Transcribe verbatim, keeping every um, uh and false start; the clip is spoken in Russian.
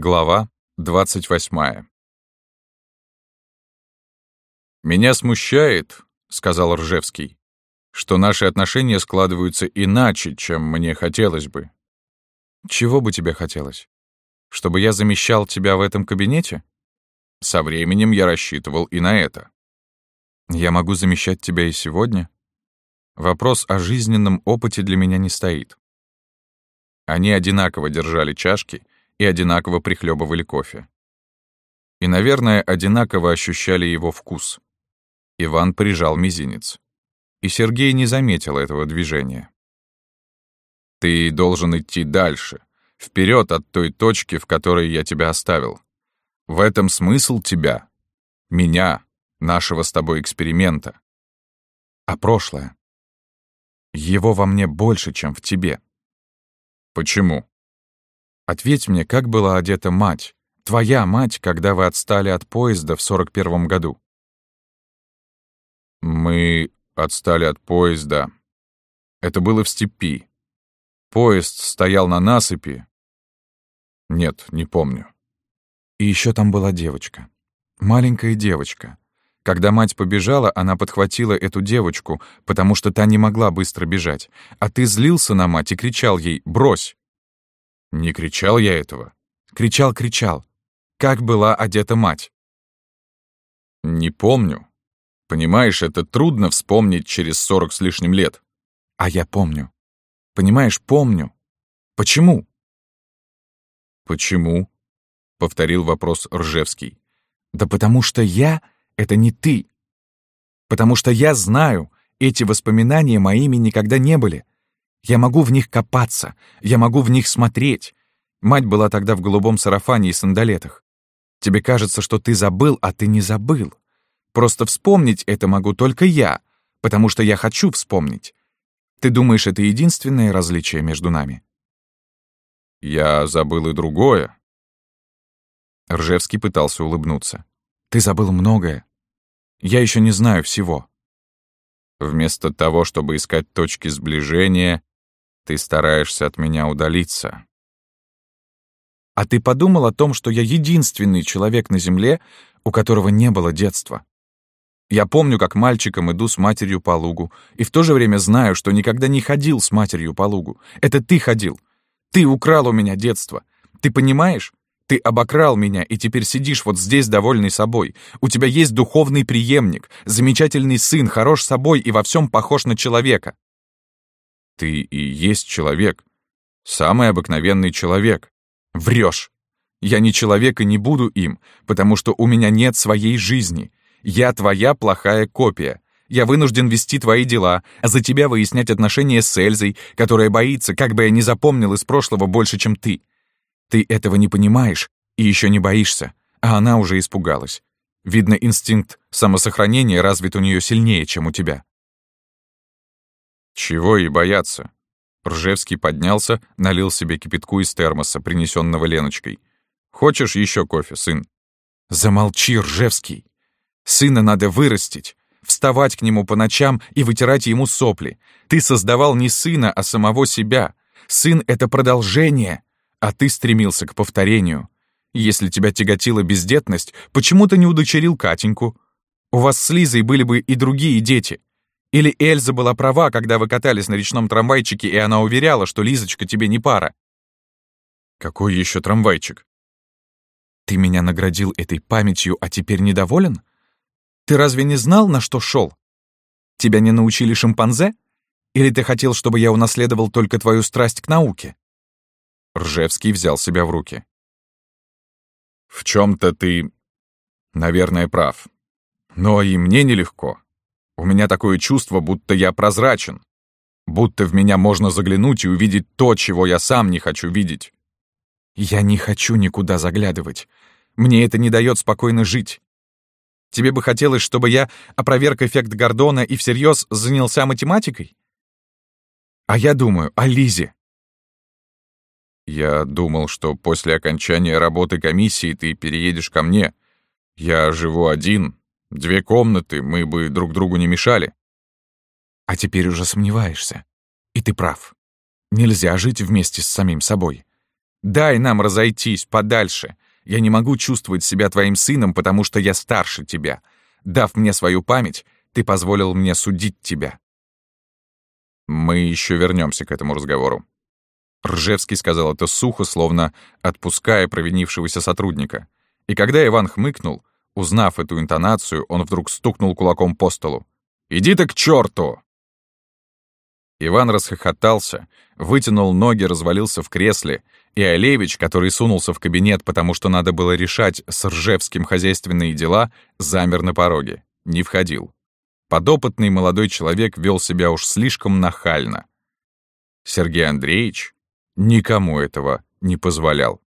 Глава двадцать восьмая. «Меня смущает, — сказал Ржевский, — что наши отношения складываются иначе, чем мне хотелось бы». «Чего бы тебе хотелось? Чтобы я замещал тебя в этом кабинете?» «Со временем я рассчитывал и на это». «Я могу замещать тебя и сегодня. Вопрос о жизненном опыте для меня не стоит». Они одинаково держали чашки и одинаково прихлебывали кофе. И, наверное, одинаково ощущали его вкус. Иван прижал мизинец. И Сергей не заметил этого движения. «Ты должен идти дальше, вперед от той точки, в которой я тебя оставил. В этом смысл тебя, меня, нашего с тобой эксперимента. А прошлое? Его во мне больше, чем в тебе». «Почему?» «Ответь мне, как была одета мать, твоя мать, когда вы отстали от поезда в сорок первом году?» «Мы отстали от поезда. Это было в степи. Поезд стоял на насыпи. Нет, не помню». «И еще там была девочка. Маленькая девочка. Когда мать побежала, она подхватила эту девочку, потому что та не могла быстро бежать. А ты злился на мать и кричал ей «брось». «Не кричал я этого». «Кричал, кричал. Как была одета мать?» «Не помню. Понимаешь, это трудно вспомнить через сорок с лишним лет». «А я помню. Понимаешь, помню. Почему?» «Почему?» — повторил вопрос Ржевский. «Да потому что я — это не ты. Потому что я знаю, эти воспоминания моими никогда не были. Я могу в них копаться, я могу в них смотреть. Мать была тогда в голубом сарафане и сандалетах. Тебе кажется, что ты забыл, а ты не забыл. Просто вспомнить это могу только я, потому что я хочу вспомнить. Ты думаешь, это единственное различие между нами?» «Я забыл и другое». Ржевский пытался улыбнуться. «Ты забыл многое. Я еще не знаю всего». «Вместо того, чтобы искать точки сближения, ты стараешься от меня удалиться». «А ты подумал о том, что я единственный человек на Земле, у которого не было детства? Я помню, как мальчиком иду с матерью по лугу, и в то же время знаю, что никогда не ходил с матерью по лугу. Это ты ходил. Ты украл у меня детство. Ты понимаешь? Ты обокрал меня, и теперь сидишь вот здесь, довольный собой. У тебя есть духовный преемник, замечательный сын, хорош собой и во всем похож на человека». «Ты и есть человек. Самый обыкновенный человек». «Врешь. Я не человек и не буду им, потому что у меня нет своей жизни. Я твоя плохая копия. Я вынужден вести твои дела, а за тебя выяснять отношения с Эльзой, которая боится, как бы я ни запомнил из прошлого больше, чем ты. Ты этого не понимаешь и еще не боишься, а она уже испугалась. Видно, инстинкт самосохранения развит у нее сильнее, чем у тебя». «Чего и бояться?» Ржевский поднялся, налил себе кипятку из термоса, принесенного Леночкой. «Хочешь еще кофе, сын?» «Замолчи, Ржевский. Сына надо вырастить, вставать к нему по ночам и вытирать ему сопли. Ты создавал не сына, а самого себя. Сын — это продолжение, а ты стремился к повторению. Если тебя тяготила бездетность, почему ты не удочерил Катеньку? У вас с Лизой были бы и другие дети. Или Эльза была права, когда вы катались на речном трамвайчике, и она уверяла, что Лизочка тебе не пара?» «Какой еще трамвайчик?» «Ты меня наградил этой памятью, а теперь недоволен? Ты разве не знал, на что шел? Тебя не научили шимпанзе? Или ты хотел, чтобы я унаследовал только твою страсть к науке?» Ржевский взял себя в руки. «В чем-то ты, наверное, прав. Но и мне нелегко. У меня такое чувство, будто я прозрачен. Будто в меня можно заглянуть и увидеть то, чего я сам не хочу видеть». «Я не хочу никуда заглядывать. Мне это не дает спокойно жить. Тебе бы хотелось, чтобы я опроверг эффект Гордона и всерьез занялся математикой? А я думаю о Лизе». «Я думал, что после окончания работы комиссии ты переедешь ко мне. Я живу один, две комнаты, мы бы друг другу не мешали». «А теперь уже сомневаешься. И ты прав. Нельзя жить вместе с самим собой. Дай нам разойтись подальше. Я не могу чувствовать себя твоим сыном, потому что я старше тебя. Дав мне свою память, ты позволил мне судить тебя». «Мы еще вернемся к этому разговору». Ржевский сказал это сухо, словно отпуская провинившегося сотрудника. И когда Иван хмыкнул, узнав эту интонацию, он вдруг стукнул кулаком по столу. «Иди ты к черту!» Иван расхохотался, вытянул ноги, развалился в кресле, и Олевич, который сунулся в кабинет, потому что надо было решать с Ржевским хозяйственные дела, замер на пороге, не входил. Подопытный молодой человек вел себя уж слишком нахально. Сергей Андреевич никому этого не позволял.